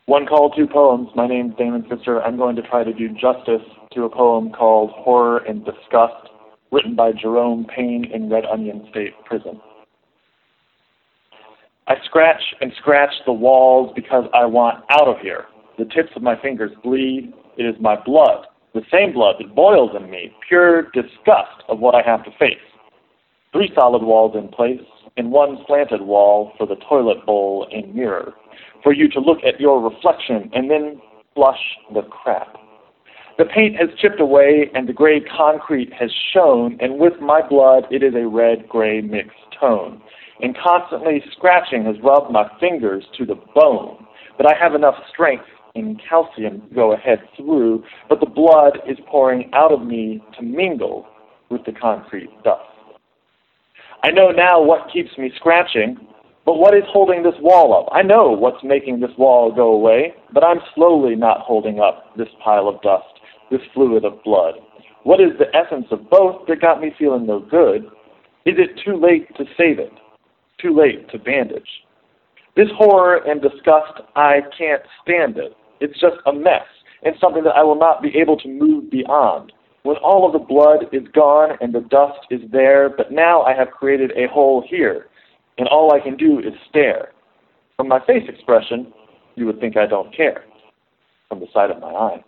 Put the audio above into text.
One call, two poems. My name's Damon Pfister. I'm going to try to do justice to a poem called Horror and Disgust, written by Jerome Payne in Red Onion State Prison. I scratch and scratch the walls because I want out of here. The tips of my fingers bleed. It is my blood, the same blood that boils in me, pure disgust of what I have to face. 3 solid walls in place, and 1 slanted wall for the toilet bowl and mirror, for you to look at your reflection and then flush the crap. The paint has chipped away and the gray concrete has shown, and with my blood it is a red-gray mixed tone. And constantly scratching has rubbed my fingers to the bone. But I have enough strength and calcium to go ahead through, but the blood is pouring out of me to mingle with the concrete dust. I know now what keeps me scratching, but what is holding this wall up? I know what's making this wall go away, but I'm slowly not holding up this pile of dust, this fluid of blood. What is the essence of both that got me feeling no good? Is it too late to save it? Too late to bandage? This horror and disgust, I can't stand it. It's just a mess, and something that I will not be able to move beyond. When all of the blood is gone and the dust is there, but now I have created a hole here, and all I can do is stare. From my face expression, you would think I don't care. From the side of my eye.